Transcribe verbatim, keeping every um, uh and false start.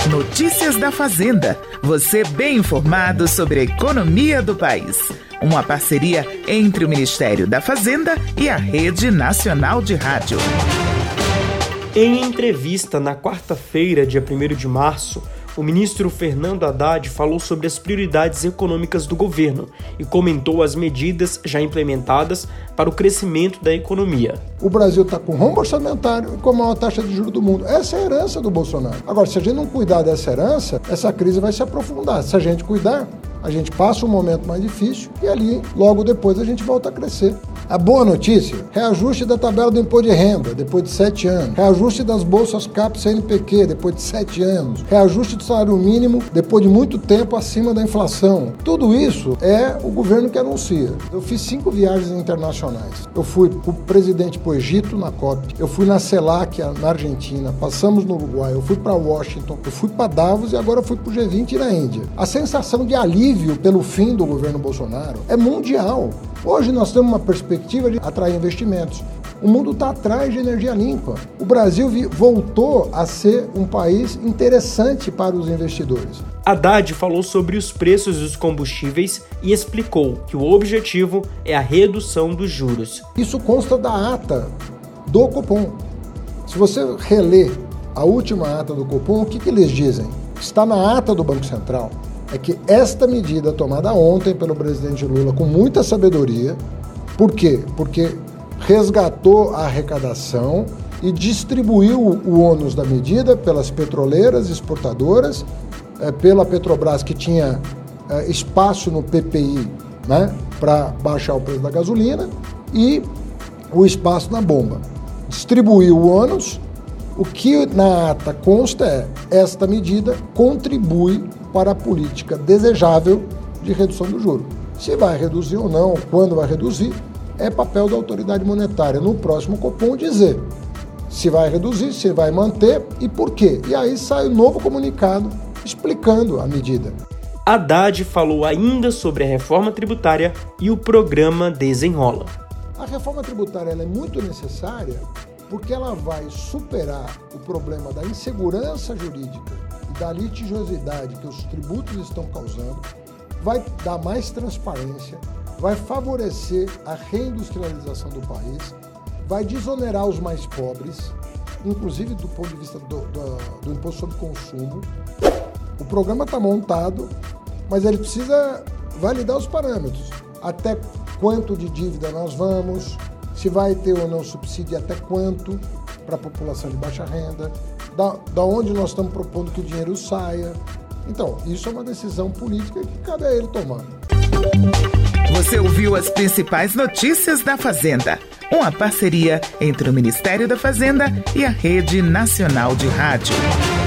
Notícias da Fazenda. Você bem informado sobre a economia do país. Uma parceria entre o Ministério da Fazenda e a Rede Nacional de Rádio. Em entrevista na quarta-feira, dia primeiro de março, o ministro Fernando Haddad falou sobre as prioridades econômicas do governo e comentou as medidas já implementadas para o crescimento da economia. O Brasil está com rombo orçamentário e com a maior taxa de juros do mundo. Essa é a herança do Bolsonaro. Agora, se a gente não cuidar dessa herança, essa crise vai se aprofundar. Se a gente cuidar, a gente passa um momento mais difícil e ali, logo depois, a gente volta a crescer. A boa notícia, reajuste da tabela do imposto de renda, depois de sete anos. Reajuste das bolsas C A P e C N P Q, depois de sete anos. Reajuste do salário mínimo, depois de muito tempo acima da inflação. Tudo isso é o governo que anuncia. Eu fiz cinco viagens internacionais. Eu fui com o presidente pro Egito, na COP. Eu fui na CELAC, na Argentina. Passamos no Uruguai. Eu fui para Washington. Eu fui para Davos e agora fui pro G vinte na Índia. A sensação de alívio pelo fim do governo Bolsonaro é mundial. Hoje nós temos uma perspectiva de atrair investimentos. O mundo está atrás de energia limpa. O Brasil voltou a ser um país interessante para os investidores. Haddad falou sobre os preços dos combustíveis e explicou que o objetivo é a redução dos juros. Isso consta da ata do Copom. Se você reler a última ata do Copom, o que, que eles dizem? Está na ata do Banco Central. É que esta medida tomada ontem pelo presidente Lula com muita sabedoria, por quê? Porque resgatou a arrecadação e distribuiu o ônus da medida pelas petroleiras exportadoras, é, pela Petrobras, que tinha é, espaço no P P I, né, para baixar o preço da gasolina, e o espaço na bomba. Distribuiu o ônus. O que na ata consta é esta medida contribui para a política desejável de redução do juro. Se vai reduzir ou não, quando vai reduzir, é papel da autoridade monetária no próximo Copom dizer se vai reduzir, se vai manter e por quê. E aí sai um novo comunicado explicando a medida. Haddad falou ainda sobre a reforma tributária e o programa Desenrola. A reforma tributária ela é muito necessária porque ela vai superar o problema da insegurança jurídica e da litigiosidade que os tributos estão causando, vai dar mais transparência, vai favorecer a reindustrialização do país, vai desonerar os mais pobres, inclusive do ponto de vista do, do, do imposto sobre consumo. O programa está montado, mas ele precisa validar os parâmetros. Até quanto de dívida nós vamos, se vai ter ou não subsídio, até quanto para a população de baixa renda, da, da onde nós estamos propondo que o dinheiro saia. Então, isso é uma decisão política que cabe a ele tomar. Você ouviu as principais notícias da Fazenda, uma parceria entre o Ministério da Fazenda e a Rede Nacional de Rádio.